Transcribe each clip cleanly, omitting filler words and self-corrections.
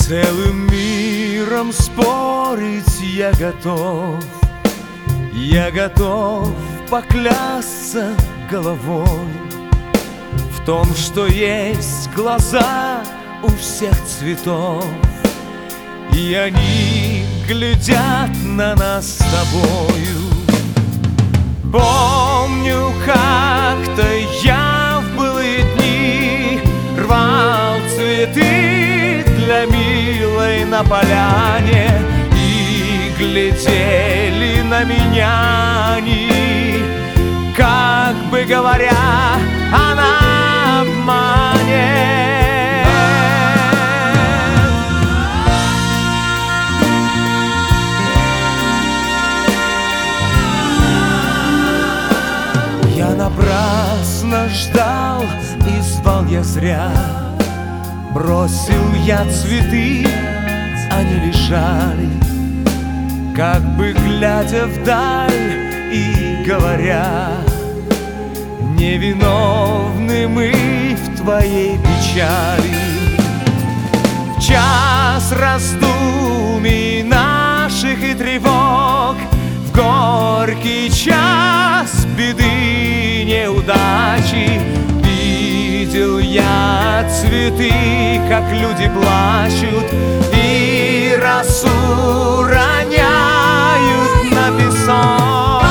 целым миром спорить я готов поклясться головой в том, что есть глаза у всех цветов, и они глядят на нас с тобою. Помню, как-то я в былые дни рвал цветы для милой на поляне, и глядели на меня они, как бы говоря, она обманет. Я напрасно ждал и звал я зря, бросил я цветы, они лежали, как бы глядя вдаль и говоря: невиновны мы в твоей печали. В час раздумий наших и тревог, в горький час беды, неудачи, видел я цветы, как люди плачут и росу роняют на песок.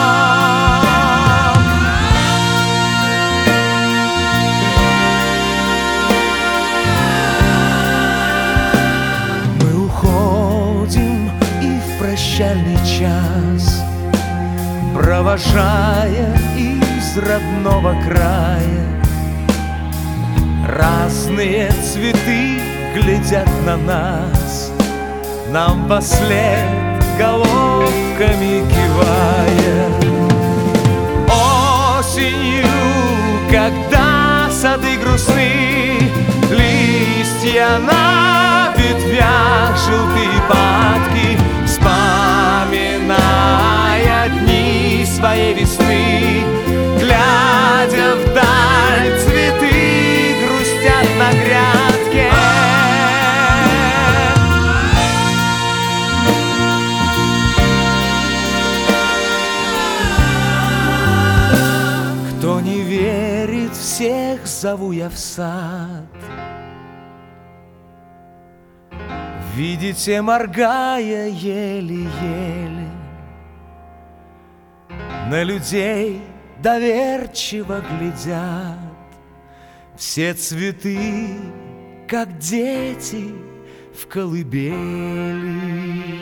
Мы уходим и в прощальный час, провожая из родного края, разные цветы глядят на нас, нам вслед головками кивая. Осенью, когда сады грустны, листья на ветвях желтые падки, вспоминая дни своей весны, глядя вдаль, цветы грустят на грядке. Кто не верит, всех зову я в сад. Видите, моргая еле-еле, на людей доверчиво глядят все цветы, как дети в колыбели.